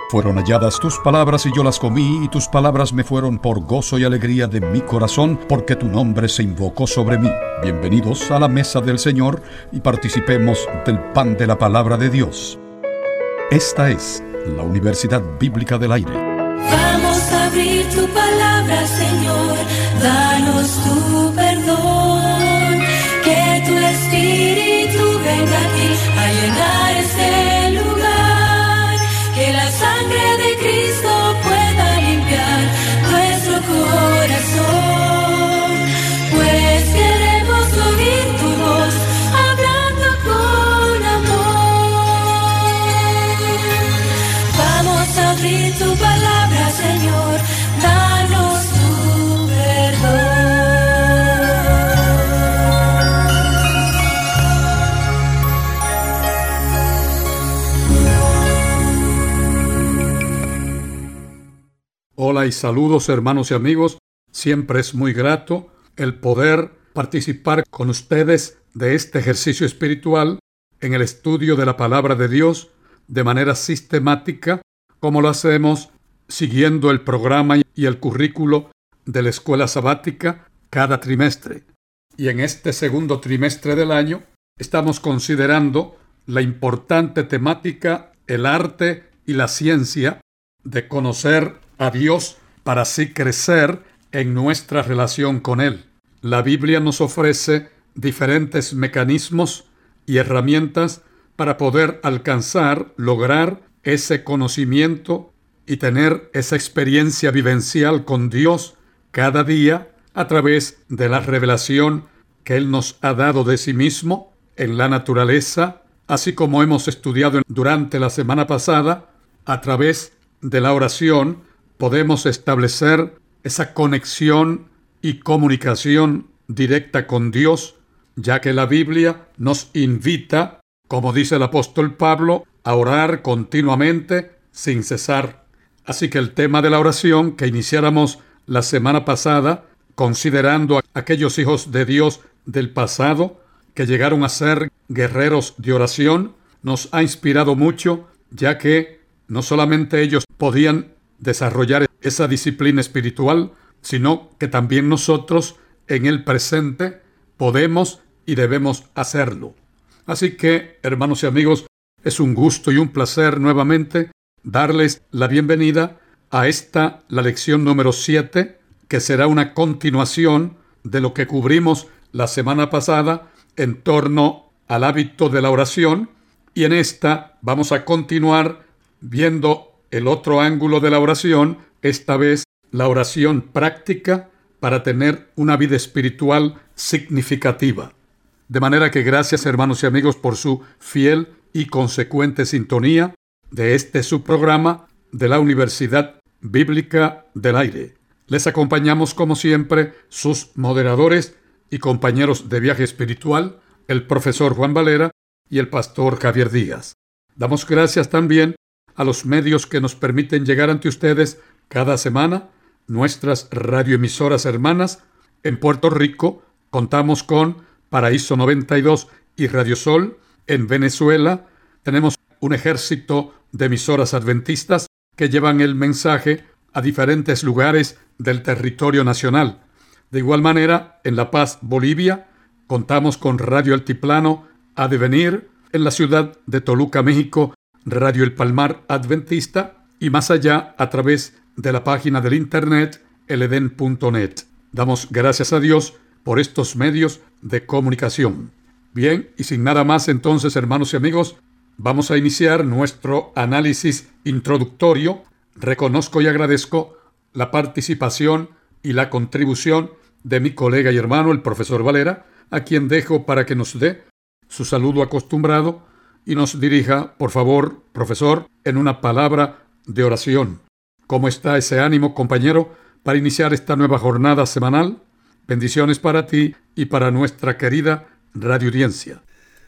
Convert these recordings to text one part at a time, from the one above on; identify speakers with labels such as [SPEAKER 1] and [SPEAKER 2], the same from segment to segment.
[SPEAKER 1] Fueron halladas tus palabras y yo las comí, y tus palabras me fueron por gozo y alegría de mi corazón, porque tu nombre se invocó sobre mí. Bienvenidos a la mesa del Señor y participemos del pan de la palabra de Dios. Esta es la Universidad Bíblica del Aire.
[SPEAKER 2] Vamos a abrir tu palabra, Señor, danos tu perdón, que tu Espíritu venga aquí a llenar este lugar, que la sangre de Cristo pueda limpiar nuestro corazón, pues queremos oír tu voz hablando con amor. Vamos a abrir tu palabra, Señor, danos tu
[SPEAKER 1] Hola y saludos, hermanos y amigos. Siempre es muy grato el poder participar con ustedes de este ejercicio espiritual en el estudio de la palabra de Dios de manera sistemática, como lo hacemos siguiendo el programa y el currículo de la escuela sabática cada trimestre. Y en este segundo trimestre del año estamos considerando la importante temática, el arte y la ciencia de conocer a Dios para así crecer en nuestra relación con Él. La Biblia nos ofrece diferentes mecanismos y herramientas para poder alcanzar, lograr ese conocimiento y tener esa experiencia vivencial con Dios cada día a través de la revelación que Él nos ha dado de sí mismo en la naturaleza, así como hemos estudiado durante la semana pasada. A través de la oración podemos establecer esa conexión y comunicación directa con Dios, ya que la Biblia nos invita, como dice el apóstol Pablo, a orar continuamente sin cesar. Así que el tema de la oración que iniciáramos la semana pasada, considerando a aquellos hijos de Dios del pasado que llegaron a ser guerreros de oración, nos ha inspirado mucho, ya que no solamente ellos podían desarrollar esa disciplina espiritual, sino que también nosotros en el presente podemos y debemos hacerlo. Así que, hermanos y amigos, es un gusto y un placer nuevamente darles la bienvenida a la lección número 7, que será una continuación de lo que cubrimos la semana pasada en torno al hábito de la oración, y en esta vamos a continuar viendo el otro ángulo de la oración, esta vez la oración práctica para tener una vida espiritual significativa. De manera que gracias, hermanos y amigos, por su fiel y consecuente sintonía de este su programa de la Universidad Bíblica del Aire. Les acompañamos como siempre sus moderadores y compañeros de viaje espiritual, el profesor Juan Valera y el pastor Javier Díaz. Damos gracias también a los medios que nos permiten llegar ante ustedes cada semana, nuestras radioemisoras hermanas. En Puerto Rico contamos con Paraíso 92 y Radio Sol. En Venezuela tenemos un ejército de emisoras adventistas que llevan el mensaje a diferentes lugares del territorio nacional. De igual manera, en La Paz, Bolivia, contamos con Radio Altiplano a Devenir, en la ciudad de Toluca, México, Radio El Palmar Adventista, y más allá a través de la página del internet eleden.net. Damos gracias a Dios por estos medios de comunicación. Bien, y sin nada más entonces, hermanos y amigos, vamos a iniciar nuestro análisis introductorio. Reconozco y agradezco la participación y la contribución de mi colega y hermano, el profesor Valera, a quien dejo para que nos dé su saludo acostumbrado y nos dirija, por favor, profesor, en una palabra de oración. ¿Cómo está ese ánimo, compañero, para iniciar esta nueva jornada semanal? Bendiciones para ti y para nuestra querida radioaudiencia.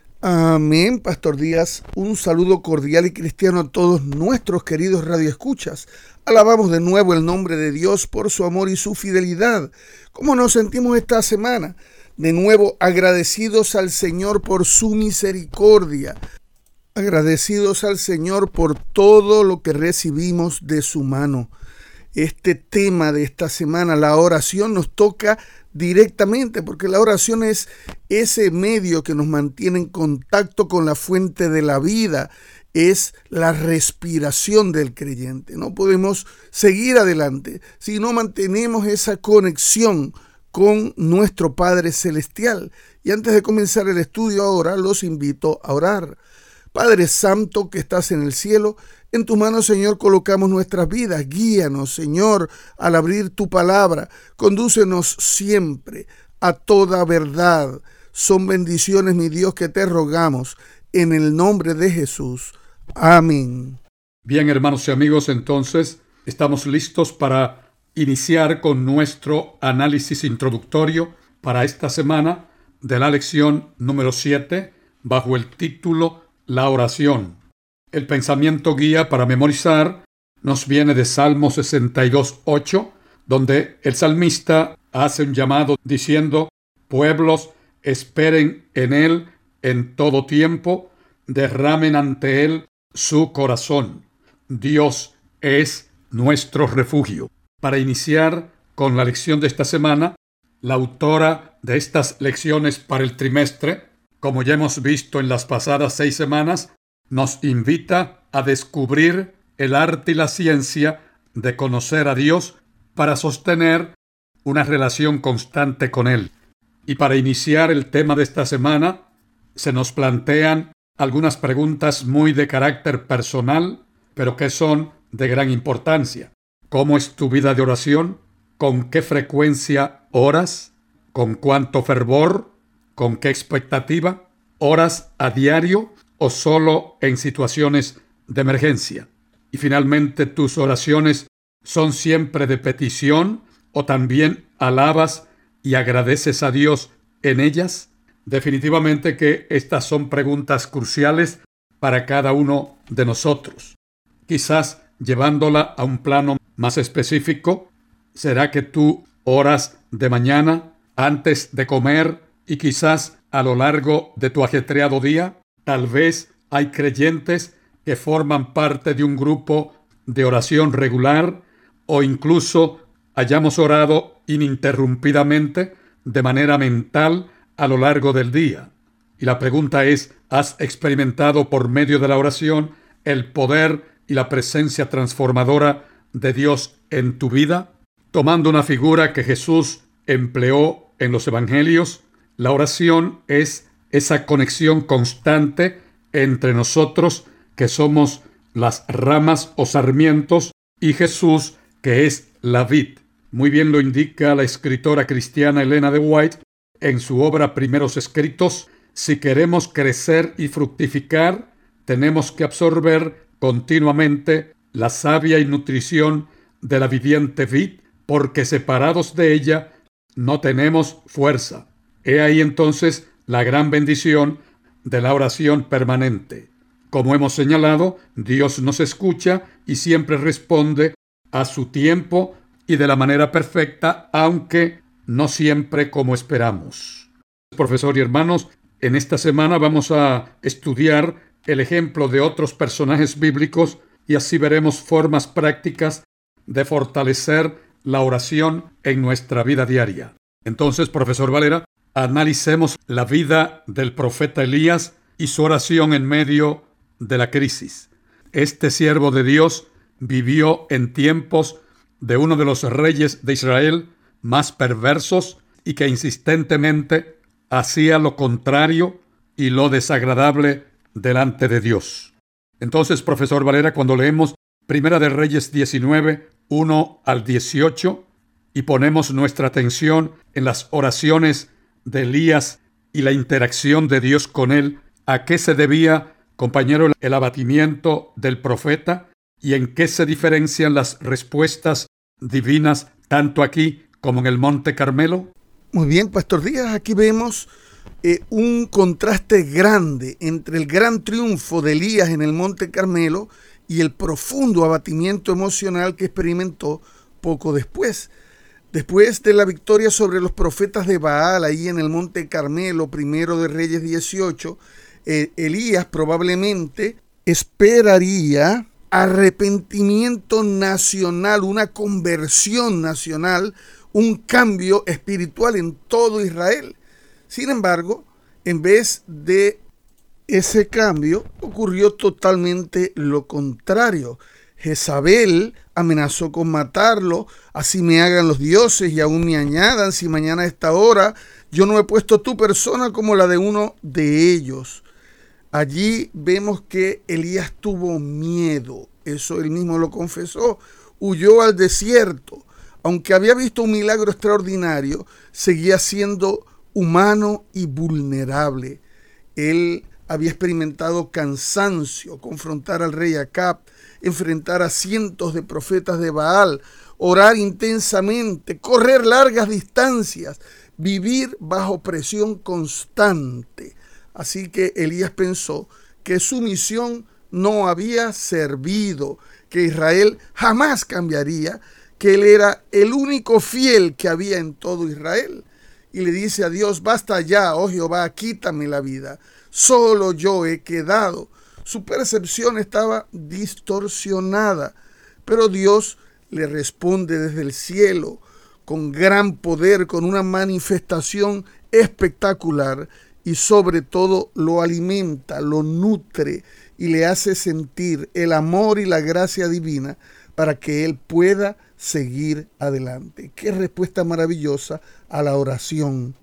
[SPEAKER 3] Amén, Pastor Díaz. Un saludo cordial y cristiano a todos nuestros queridos radioescuchas. Alabamos de nuevo el nombre de Dios por su amor y su fidelidad. ¿Cómo nos sentimos esta semana? De nuevo agradecidos al Señor por su misericordia. Agradecidos al Señor por todo lo que recibimos de su mano. Este tema de esta semana, la oración, nos toca directamente porque la oración es ese medio que nos mantiene en contacto con la fuente de la vida, es la respiración del creyente. No podemos seguir adelante si no mantenemos esa conexión con nuestro Padre Celestial. Y antes de comenzar el estudio ahora, los invito a orar. Padre Santo que estás en el cielo, en tus manos, Señor, colocamos nuestras vidas. Guíanos, Señor, al abrir tu palabra. Condúcenos siempre a toda verdad. Son bendiciones, mi Dios, que te rogamos en el nombre de Jesús. Amén.
[SPEAKER 1] Bien, hermanos y amigos, entonces estamos listos para iniciar con nuestro análisis introductorio para esta semana de la lección número 7 bajo el título La oración. El pensamiento guía para memorizar nos viene de Salmo 62:8, donde el salmista hace un llamado diciendo: pueblos esperen en él en todo tiempo, derramen ante él su corazón. Dios es nuestro refugio. Para iniciar con la lección de esta semana, la autora de estas lecciones para el trimestre, como ya hemos visto en las pasadas 6 semanas, nos invita a descubrir el arte y la ciencia de conocer a Dios para sostener una relación constante con Él. Y para iniciar el tema de esta semana, se nos plantean algunas preguntas muy de carácter personal, pero que son de gran importancia. ¿Cómo es tu vida de oración? ¿Con qué frecuencia oras? ¿Con cuánto fervor? ¿Con qué expectativa? ¿Oras a diario o solo en situaciones de emergencia? Y finalmente, ¿tus oraciones son siempre de petición o también alabas y agradeces a Dios en ellas? Definitivamente que estas son preguntas cruciales para cada uno de nosotros. Quizás llevándola a un plano más específico, ¿será que tú oras de mañana, antes de comer y quizás a lo largo de tu ajetreado día? Tal vez hay creyentes que forman parte de un grupo de oración regular o incluso hayamos orado ininterrumpidamente de manera mental a lo largo del día. Y la pregunta es: ¿has experimentado por medio de la oración el poder y la presencia transformadora de Dios en tu vida? Tomando una figura que Jesús empleó en los evangelios, la oración es esa conexión constante entre nosotros, que somos las ramas o sarmientos, y Jesús, que es la vid. Muy bien lo indica la escritora cristiana Elena de White en su obra Primeros Escritos: si queremos crecer y fructificar, tenemos que absorber continuamente la savia y nutrición de la viviente vid, porque separados de ella no tenemos fuerza. He ahí entonces la gran bendición de la oración permanente. Como hemos señalado, Dios nos escucha y siempre responde a su tiempo y de la manera perfecta, aunque no siempre como esperamos. Profesor y hermanos, en esta semana vamos a estudiar el ejemplo de otros personajes bíblicos y así veremos formas prácticas de fortalecer la oración en nuestra vida diaria. Entonces, profesor Valera, analicemos la vida del profeta Elías y su oración en medio de la crisis. Este siervo de Dios vivió en tiempos de uno de los reyes de Israel más perversos y que insistentemente hacía lo contrario y lo desagradable delante de Dios. Entonces, profesor Valera, cuando leemos Primera de Reyes 19, 1 al 18, y ponemos nuestra atención en las oraciones de Elías y la interacción de Dios con él, ¿a qué se debía, compañero, el abatimiento del profeta y en qué se diferencian las respuestas divinas tanto aquí como en el Monte Carmelo?
[SPEAKER 3] Muy bien, Pastor Díaz, aquí vemos un contraste grande entre el gran triunfo de Elías en el Monte Carmelo y el profundo abatimiento emocional que experimentó poco después. Después de la victoria sobre los profetas de Baal ahí en el Monte Carmelo, Primero de Reyes 18, Elías probablemente esperaría arrepentimiento nacional, una conversión nacional, un cambio espiritual en todo Israel. Sin embargo, en vez de ese cambio, ocurrió totalmente lo contrario. Jezabel amenazó con matarlo. Así me hagan los dioses y aún me añadan, si mañana a esta hora yo no he puesto tu persona como la de uno de ellos. Allí vemos que Elías tuvo miedo. Eso él mismo lo confesó. Huyó al desierto. Aunque había visto un milagro extraordinario, seguía siendo humano y vulnerable. Él había experimentado cansancio, confrontar al rey Acab, enfrentar a cientos de profetas de Baal, orar intensamente, correr largas distancias, vivir bajo presión constante. Así que Elías pensó que su misión no había servido, que Israel jamás cambiaría, que él era el único fiel que había en todo Israel. Y le dice a Dios: basta ya, oh Jehová, quítame la vida. Solo yo he quedado. Su percepción estaba distorsionada, pero Dios le responde desde el cielo con gran poder, con una manifestación espectacular, y sobre todo lo alimenta, lo nutre y le hace sentir el amor y la gracia divina para que él pueda seguir adelante. Qué respuesta maravillosa a la oración.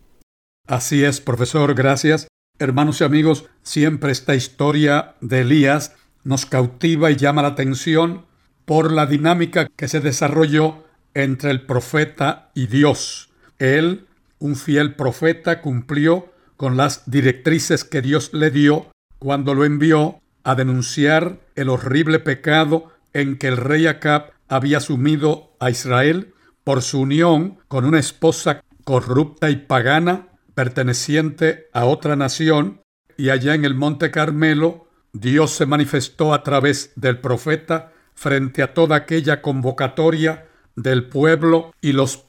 [SPEAKER 1] Así es, profesor, gracias. Hermanos y amigos, siempre esta historia de Elías nos cautiva y llama la atención por la dinámica que se desarrolló entre el profeta y Dios. Él, un fiel profeta, cumplió con las directrices que Dios le dio cuando lo envió a denunciar el horrible pecado en que el rey Acab había sumido a Israel por su unión con una esposa corrupta y pagana perteneciente a otra nación. Y allá en el Monte Carmelo, Dios se manifestó a través del profeta frente a toda aquella convocatoria del pueblo y los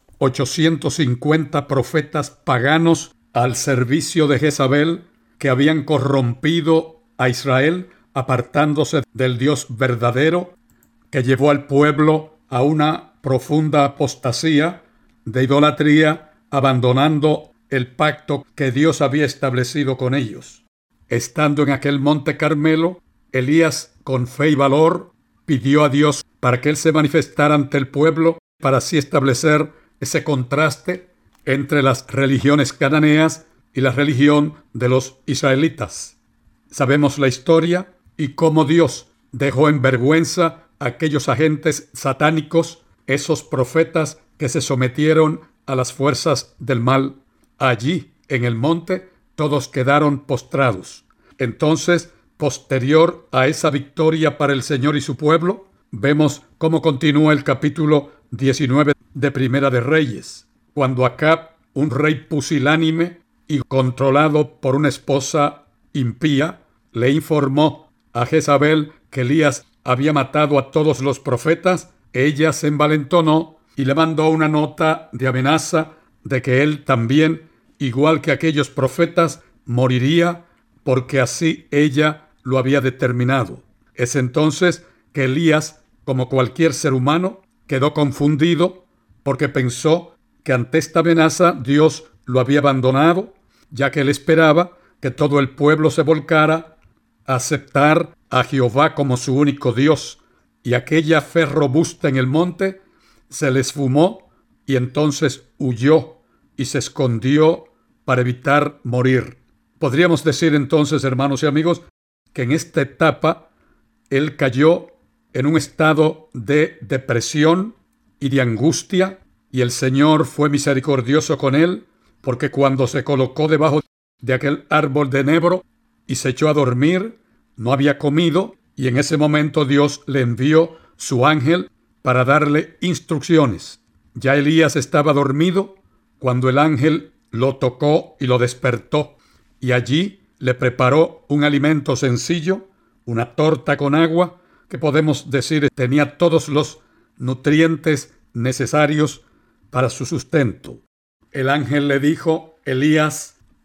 [SPEAKER 1] 850 profetas paganos al servicio de Jezabel, que habían corrompido a Israel, apartándose del Dios verdadero, que llevó al pueblo a una profunda apostasía de idolatría, abandonando el pacto que Dios había establecido con ellos. Estando en aquel Monte Carmelo, Elías, con fe y valor, pidió a Dios para que él se manifestara ante el pueblo, para así establecer ese contraste entre las religiones cananeas y la religión de los israelitas. Sabemos la historia y cómo Dios dejó en vergüenza a aquellos agentes satánicos, esos profetas que se sometieron a las fuerzas del mal. Allí, en el monte, todos quedaron postrados. Entonces, posterior a esa victoria para el Señor y su pueblo, vemos cómo continúa el capítulo 19 de Primera de Reyes, cuando Acab, un rey pusilánime y controlado por una esposa impía, le informó a Jezabel que Elías había matado a todos los profetas. Ella se envalentonó y le mandó una nota de amenaza de que él también, igual que aquellos profetas, moriría, porque así ella lo había determinado. Es entonces que Elías, como cualquier ser humano, quedó confundido porque pensó que ante esta amenaza Dios lo había abandonado, ya que él esperaba que todo el pueblo se volcara a aceptar a Jehová como su único Dios, y aquella fe robusta en el monte se le esfumó y entonces huyó y se escondió para evitar morir. Podríamos decir entonces, hermanos y amigos, que en esta etapa él cayó en un estado de depresión y de angustia, y el Señor fue misericordioso con él, porque cuando se colocó debajo de aquel árbol de enebro y se echó a dormir, no había comido, y en ese momento Dios le envió su ángel para darle instrucciones. Ya Elías estaba dormido cuando el ángel lo tocó y lo despertó, y allí le preparó un alimento sencillo, una torta con agua, que podemos decir tenía todos los nutrientes necesarios para su sustento. El ángel le dijo: Elías,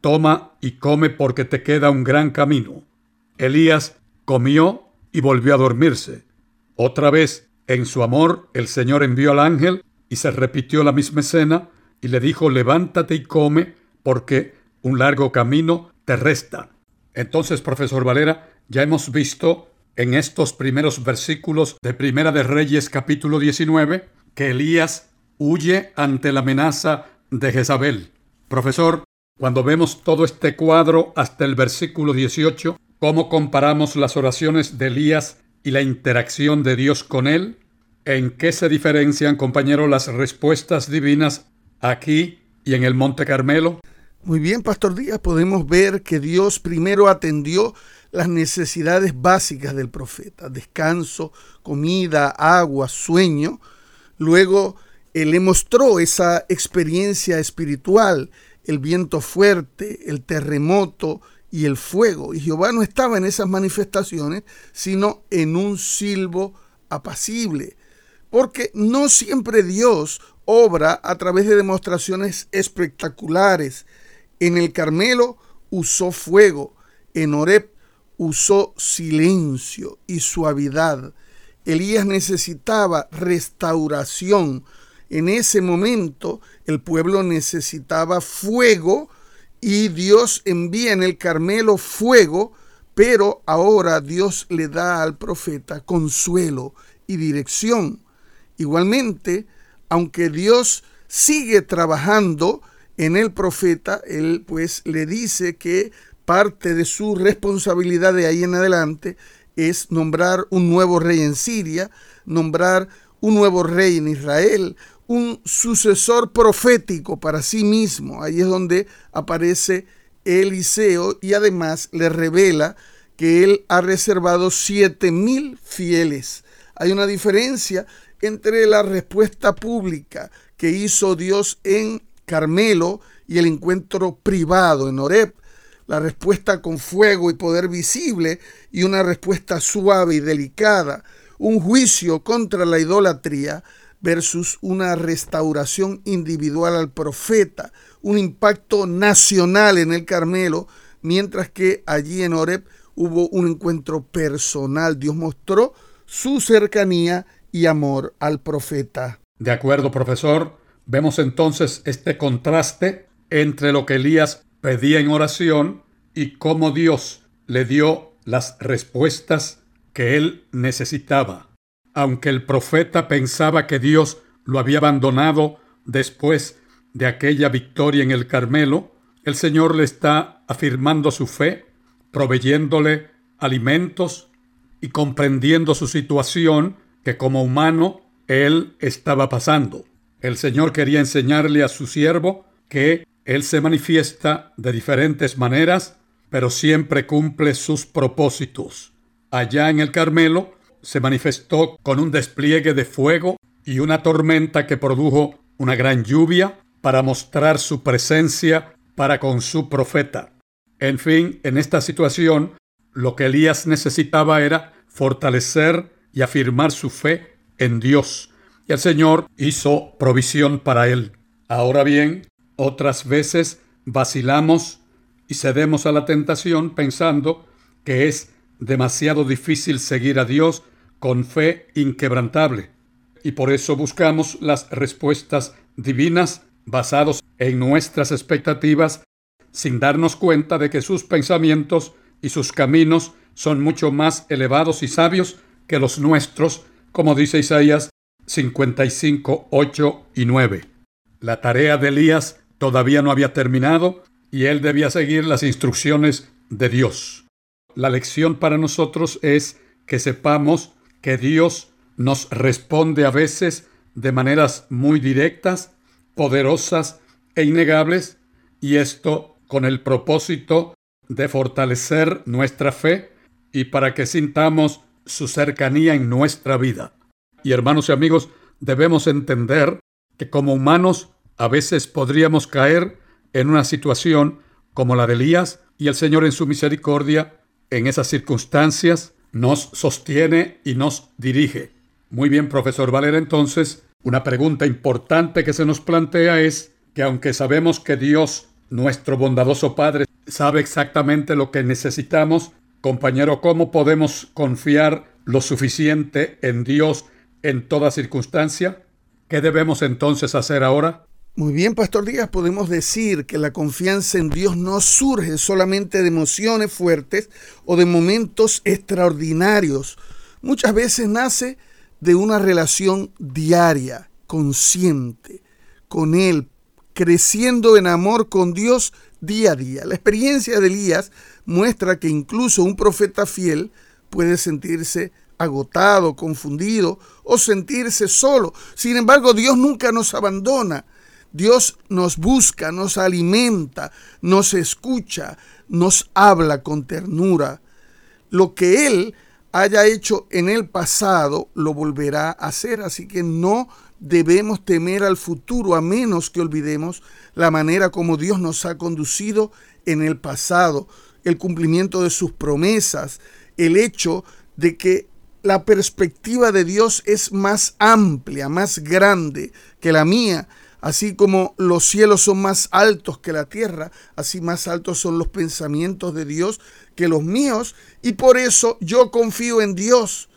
[SPEAKER 1] toma y come porque te queda un gran camino. Elías comió y volvió a dormirse. Otra vez, en su amor, el Señor envió al ángel y se repitió la misma escena y le dijo: levántate y come porque un largo camino te resta. Entonces, profesor Valera, ya hemos visto en estos primeros versículos de Primera de Reyes capítulo 19 que Elías huye ante la amenaza de Jezabel. Profesor, cuando vemos todo este cuadro hasta el versículo 18, ¿cómo comparamos las oraciones de Elías y la interacción de Dios con él? ¿En qué se diferencian, compañero, las respuestas divinas aquí y en el Monte Carmelo?
[SPEAKER 3] Muy bien, Pastor Díaz, podemos ver que Dios primero atendió las necesidades básicas del profeta: descanso, comida, agua, sueño. Luego Él le mostró esa experiencia espiritual, el viento fuerte, el terremoto y el fuego. Y Jehová no estaba en esas manifestaciones, sino en un silbo apacible. Porque no siempre Dios obra a través de demostraciones espectaculares. En el Carmelo usó fuego, en Horeb usó silencio y suavidad. Elías necesitaba restauración. En ese momento el pueblo necesitaba fuego y Dios envía en el Carmelo fuego, pero ahora Dios le da al profeta consuelo y dirección. Igualmente, aunque Dios sigue trabajando en el profeta, él pues le dice que parte de su responsabilidad de ahí en adelante es nombrar un nuevo rey en Siria, nombrar un nuevo rey en Israel, un sucesor profético para sí mismo. Ahí es donde aparece Eliseo y además le revela que él ha reservado 7,000 fieles. Hay una diferencia entre la respuesta pública que hizo Dios en Carmelo y el encuentro privado en Horeb. La respuesta con fuego y poder visible y una respuesta suave y delicada. Un juicio contra la idolatría versus una restauración individual al profeta. Un impacto nacional en el Carmelo, mientras que allí en Horeb hubo un encuentro personal. Dios mostró su cercanía y amor al profeta.
[SPEAKER 1] De acuerdo, profesor. Vemos entonces este contraste entre lo que Elías pedía en oración y cómo Dios le dio las respuestas que él necesitaba. Aunque el profeta pensaba que Dios lo había abandonado después de aquella victoria en el Carmelo, el Señor le está afirmando su fe, proveyéndole alimentos y comprendiendo su situación que como humano él estaba pasando. El Señor quería enseñarle a su siervo que Él se manifiesta de diferentes maneras, pero siempre cumple sus propósitos. Allá en el Carmelo se manifestó con un despliegue de fuego y una tormenta que produjo una gran lluvia para mostrar su presencia para con su profeta. En fin, en esta situación, lo que Elías necesitaba era fortalecer y afirmar su fe en Dios. Y el Señor hizo provisión para él. Ahora bien, otras veces vacilamos y cedemos a la tentación pensando que es demasiado difícil seguir a Dios con fe inquebrantable. Y por eso buscamos las respuestas divinas basadas en nuestras expectativas, sin darnos cuenta de que sus pensamientos y sus caminos son mucho más elevados y sabios que los nuestros, como dice Isaías 55, 8 y 9. La tarea de Elías todavía no había terminado y él debía seguir las instrucciones de Dios. La lección para nosotros es que sepamos que Dios nos responde a veces de maneras muy directas, poderosas e innegables, y esto con el propósito de fortalecer nuestra fe y para que sintamos su cercanía en nuestra vida. Y hermanos y amigos, debemos entender que como humanos a veces podríamos caer en una situación como la de Elías, y el Señor en su misericordia en esas circunstancias nos sostiene y nos dirige. Muy bien, profesor Valera, entonces, una pregunta importante que se nos plantea es que aunque sabemos que Dios Nuestro bondadoso Padre sabe exactamente lo que necesitamos. Compañero, ¿cómo podemos confiar lo suficiente en Dios en toda circunstancia? ¿Qué debemos entonces hacer ahora?
[SPEAKER 3] Muy bien, Pastor Díaz, podemos decir que la confianza en Dios no surge solamente de emociones fuertes o de momentos extraordinarios. Muchas veces nace de una relación diaria, consciente, con Él, creciendo en amor con Dios día a día. La experiencia de Elías muestra que incluso un profeta fiel puede sentirse agotado, confundido o sentirse solo. Sin embargo, Dios nunca nos abandona. Dios nos busca, nos alimenta, nos escucha, nos habla con ternura. Lo que Él haya hecho en el pasado, lo volverá a hacer. Así que no debemos temer al futuro, a menos que olvidemos la manera como Dios nos ha conducido en el pasado, el cumplimiento de sus promesas, el hecho de que la perspectiva de Dios es más amplia, más grande que la mía. Así como los cielos son más altos que la tierra, así más altos son los pensamientos de Dios que los míos, y por eso yo confío en Dios.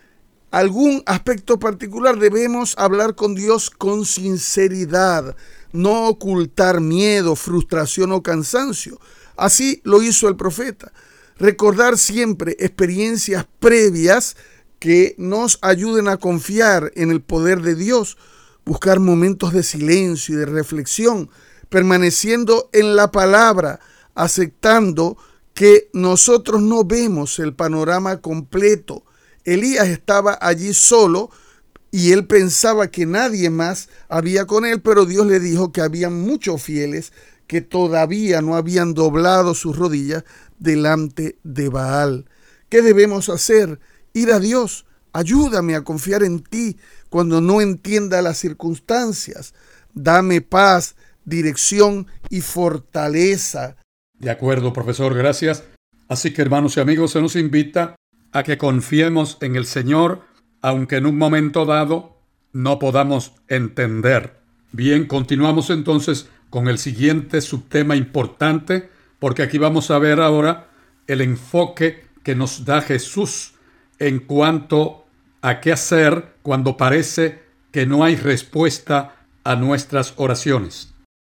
[SPEAKER 3] Algún aspecto particular: debemos hablar con Dios con sinceridad, no ocultar miedo, frustración o cansancio. Así lo hizo el profeta. Recordar siempre experiencias previas que nos ayuden a confiar en el poder de Dios. Buscar momentos de silencio y de reflexión, permaneciendo en la palabra, aceptando que nosotros no vemos el panorama completo. Elías estaba allí solo y él pensaba que nadie más había con él, pero Dios le dijo que había muchos fieles que todavía no habían doblado sus rodillas delante de Baal. ¿Qué debemos hacer? Ir a Dios. Ayúdame a confiar en ti cuando no entienda las circunstancias. Dame paz, dirección y fortaleza.
[SPEAKER 1] De acuerdo, profesor, gracias. Así que, hermanos y amigos, se nos invita a que confiemos en el Señor, aunque en un momento dado no podamos entender. Bien, continuamos entonces con el siguiente subtema importante, porque aquí vamos a ver ahora el enfoque que nos da Jesús en cuanto a qué hacer cuando parece que no hay respuesta a nuestras oraciones.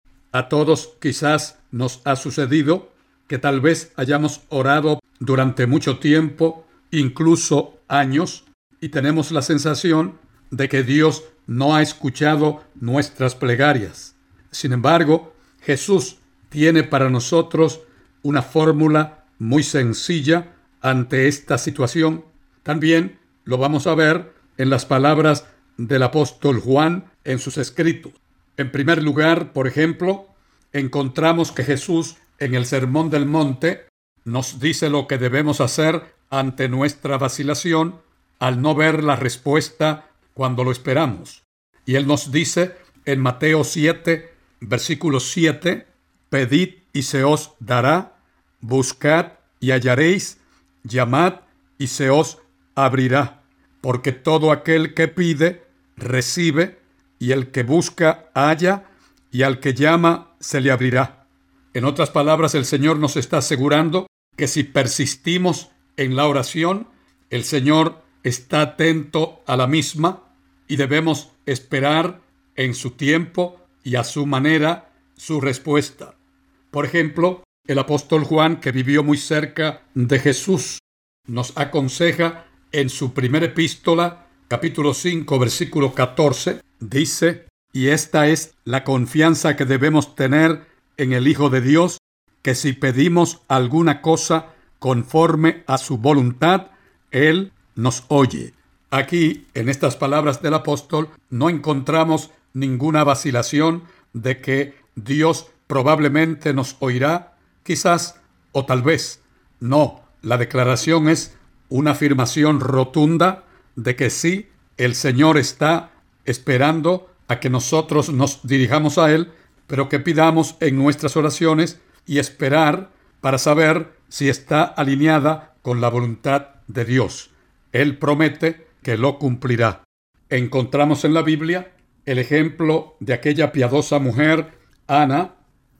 [SPEAKER 1] A todos quizás nos ha sucedido que tal vez hayamos orado durante mucho tiempo, incluso años, y tenemos la sensación de que Dios no ha escuchado nuestras plegarias. Sin embargo, Jesús tiene para nosotros una fórmula muy sencilla ante esta situación. También lo vamos a ver en las palabras del apóstol Juan en sus escritos. En primer lugar, por ejemplo, encontramos que Jesús en el Sermón del Monte nos dice lo que debemos hacer ante nuestra vacilación al no ver la respuesta cuando lo esperamos. Y Él nos dice en Mateo 7, versículo 7, pedid y se os dará, buscad y hallaréis, llamad y se os abrirá, porque todo aquel que pide, recibe, y el que busca, halla, y al que llama, se le abrirá. En otras palabras, el Señor nos está asegurando que si persistimos en la oración, el Señor está atento a la misma y debemos esperar en su tiempo y a su manera su respuesta. Por ejemplo, el apóstol Juan, que vivió muy cerca de Jesús, nos aconseja en su primera epístola, capítulo 5, versículo 14, dice: y esta es la confianza que debemos tener en el Hijo de Dios, que si pedimos alguna cosa conforme a su voluntad, Él nos oye. Aquí, en estas palabras del apóstol, no encontramos ninguna vacilación de que Dios probablemente nos oirá, quizás o tal vez. No, la declaración es una afirmación rotunda de que sí, el Señor está esperando a que nosotros nos dirijamos a Él, pero que pidamos en nuestras oraciones y esperar para saber si está alineada con la voluntad de Dios. Él promete que lo cumplirá. Encontramos en la Biblia el ejemplo de aquella piadosa mujer, Ana,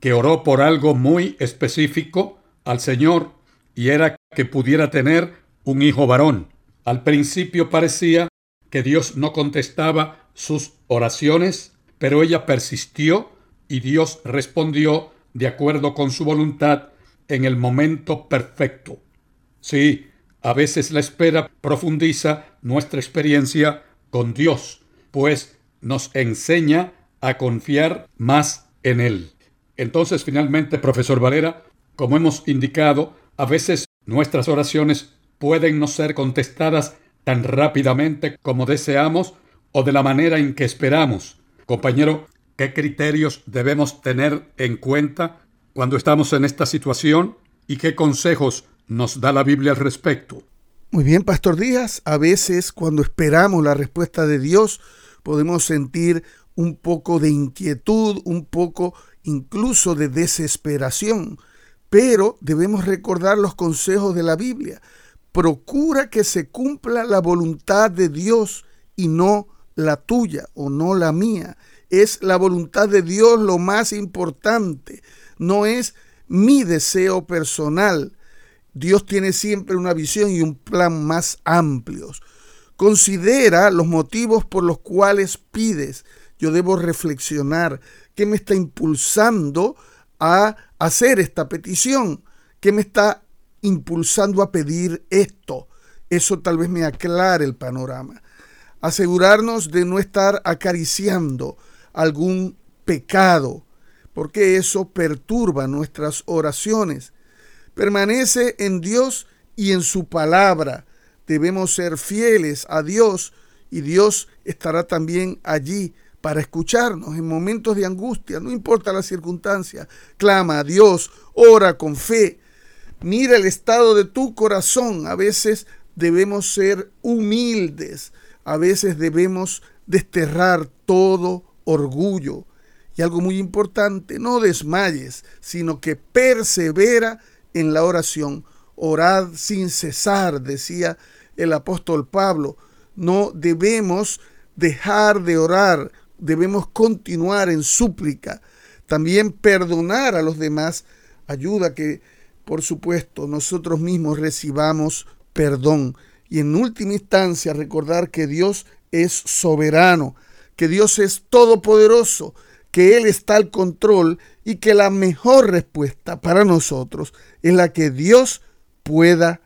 [SPEAKER 1] que oró por algo muy específico al Señor, y era que pudiera tener un hijo varón. Al principio parecía que Dios no contestaba sus oraciones, pero ella persistió y Dios respondió de acuerdo con su voluntad en el momento perfecto. Sí, a veces la espera profundiza nuestra experiencia con Dios, pues nos enseña a confiar más en Él. Entonces, finalmente, profesor Valera, como hemos indicado, a veces nuestras oraciones pueden no ser contestadas tan rápidamente como deseamos o de la manera en que esperamos. Compañero, ¿qué criterios debemos tener en cuenta cuando estamos en esta situación y qué consejos nos da la Biblia al respecto?
[SPEAKER 3] Muy bien, Pastor Díaz. A veces cuando esperamos la respuesta de Dios podemos sentir un poco de inquietud, un poco incluso de desesperación, pero debemos recordar los consejos de la Biblia. Procura que se cumpla la voluntad de Dios y no la tuya o no la mía. Es la voluntad de Dios lo más importante, no es mi deseo personal. Dios tiene siempre una visión y un plan más amplios. Considera los motivos por los cuales pides. Yo debo reflexionar qué me está impulsando a hacer esta petición, qué me está impulsando a pedir esto. Eso tal vez me aclare el panorama. Asegurarnos de no estar acariciando algún pecado, porque eso perturba nuestras oraciones. Permanece en Dios y en su palabra. Debemos ser fieles a Dios y Dios estará también allí para escucharnos en momentos de angustia. No importa la circunstancia, clama a Dios, ora con fe. Mira el estado de tu corazón. A veces debemos ser humildes. A veces debemos desterrar todo orgullo. Y algo muy importante, no desmayes, sino que persevera en la oración. Orad sin cesar, decía el apóstol Pablo. No debemos dejar de orar, debemos continuar en súplica. También perdonar a los demás ayuda a que, por supuesto, nosotros mismos recibamos perdón. Y en última instancia, recordar que Dios es soberano, que Dios es todopoderoso, que Él está al control y que la mejor respuesta para nosotros es la que Dios pueda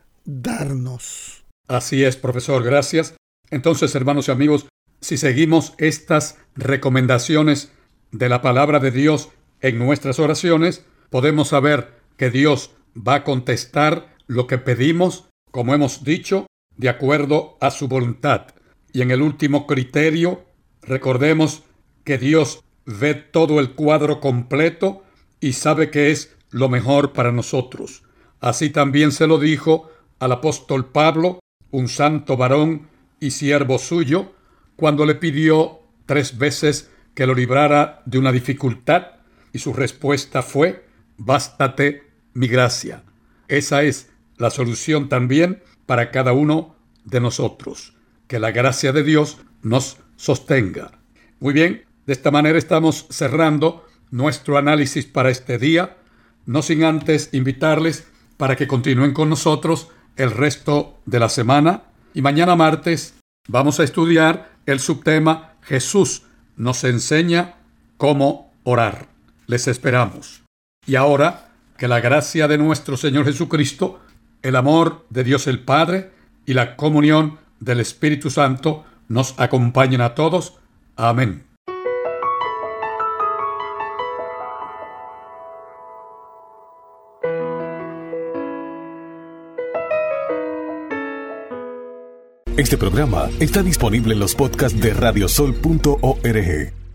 [SPEAKER 3] darnos.
[SPEAKER 1] Así es, profesor, gracias. Entonces, hermanos y amigos, si seguimos estas recomendaciones de la palabra de Dios en nuestras oraciones, podemos saber que Dios va a contestar lo que pedimos, como hemos dicho, de acuerdo a su voluntad. Y en el último criterio, recordemos que Dios ve todo el cuadro completo y sabe que es lo mejor para nosotros. Así también se lo dijo al apóstol Pablo, un santo varón y siervo suyo, cuando le pidió 3 veces que lo librara de una dificultad, y su respuesta fue: bástate mi gracia. Esa es la solución también para cada uno de nosotros. Que la gracia de Dios nos sostenga. Muy bien, de esta manera estamos cerrando nuestro análisis para este día, no sin antes invitarles para que continúen con nosotros el resto de la semana. Y mañana martes vamos a estudiar el subtema Jesús nos enseña cómo orar. Les esperamos. Y ahora, que la gracia de nuestro Señor Jesucristo, el amor de Dios el Padre y la comunión del Espíritu Santo nos acompañen a todos. Amén.
[SPEAKER 4] Este programa está disponible en los podcasts de radiosol.org.